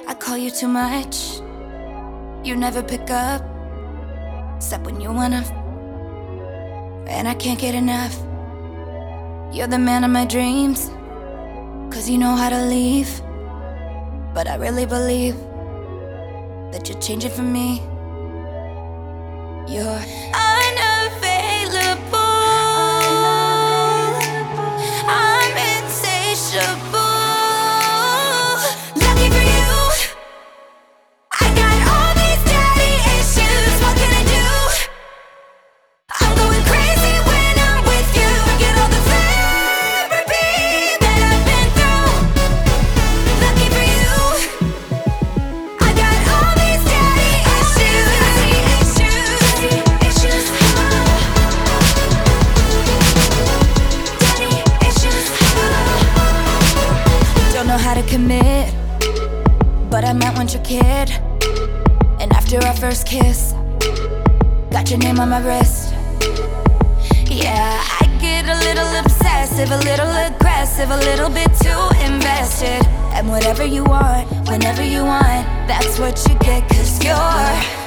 I call you too much. You never pick up, except when you wanna. And I can't get enough. You're the man of my dreams, 'cause you know how to leave. But I really believe that you're changing for me. You're unavailable. I'm insatiable. Lucky for you, I got all these daddy issues. What can I do? I'm going crazy when I'm with you. Get all the therapy that I've been through. Lucky for you, I got all these daddy issues. Daddy issues. Don't know how to commit, but I might want your kid. And after our first kiss, got your name on my wrist. Yeah, I get a little obsessive, a little aggressive, a little bit too invested. And whatever you want, whenever you want, that's what you get, 'cause you're